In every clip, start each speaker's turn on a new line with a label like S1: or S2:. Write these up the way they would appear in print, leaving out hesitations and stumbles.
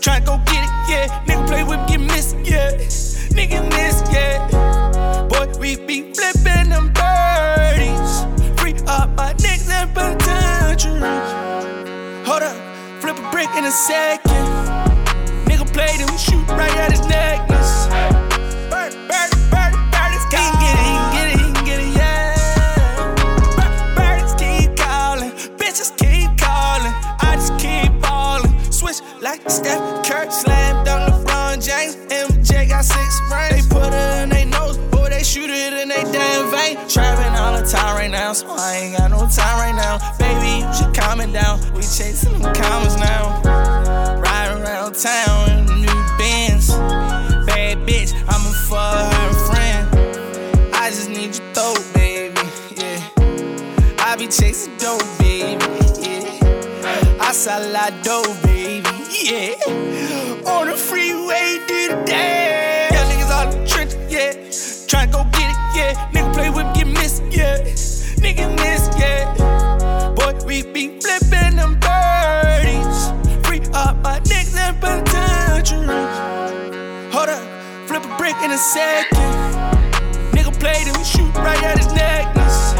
S1: Tryna go get it, yeah. Nigga play with me, get missed, yeah. Nigga miss, yeah. Boy, we be flipping them birdies. Free up my niggas and penitentiaries. Hold up, flip a brick in a second. Nigga play them, shoot right at his necklace. Bird, birdies, he can get it, yeah. Birdies keep calling, bitches keep calling. I just keep ballin'. Switch like Steph Curry, slam dunk LeBron James. MJ got 6 rings. They put it in they nose, boy, they shoot it in they damn vein. Trapping all the time right now, so I ain't got no time right now. Baby, you should calm it down. We chasing them commas now. Riding around town in the new Benz. Bad bitch, I'ma fuck her friend. I just need your dope, baby, yeah. I be chasing dope, baby, yeah. I sell a lot dope, baby, yeah. On the freeway, do the dance. Young niggas all in the trenches, yeah. Tryna go get it, yeah. Nigga play with me, get missed, yeah. Nigga miss, yeah. Boy, we be flipping them birdies. Free up my niggas and penitentiaries. Hold up, flip a brick in a second. Nigga play them, shoot right at his necklace.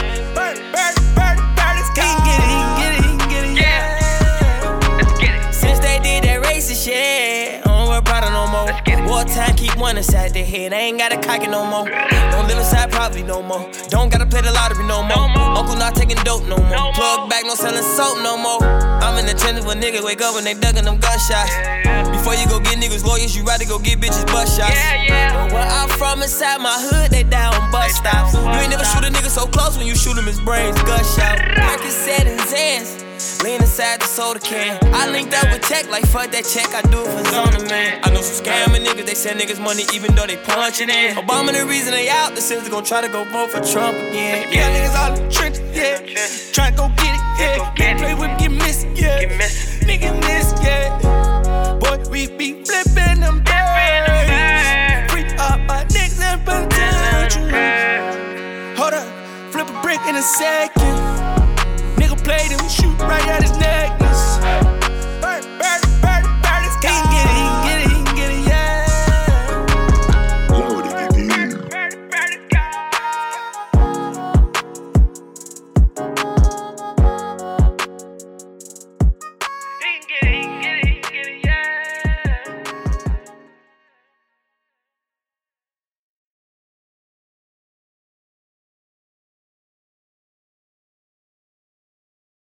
S1: Birdies, he can get it, yeah.
S2: Let's get it.
S3: Since they did that racist shit, I don't worry about it no more. Wartime keep one inside their head. I ain't gotta cock it no more. Don't live inside poverty no more. Don't gotta play the lottery no more. Uncle not taking dope no more. Plug back, no selling soap no more. I'm in the tennis when niggas wake up when they ducking them gunshots. Before you go get niggas lawyers, you rather go get bitches bus shots. But where I'm from inside my hood, they die on bus stops. You ain't never shoot a nigga so close when you shoot him, his brains gunshot. Percocet in his hands. Lean inside the soda can. I linked up with tech like fuck that check, I do it for Zona, man. I know some scamming niggas, they send niggas money even though they punch it in. Obama the reason they out, the citizens gon' try to go vote for Trump again.
S1: Yeah, niggas all in the trenches, yeah. Tryna go get it, yeah. Nigga play with me, get missed, yeah. Nigga miss, yeah. Boy, we be flipping them birdies. Free up my niggas and penitentiaries. Hold up, flip a brick in a second.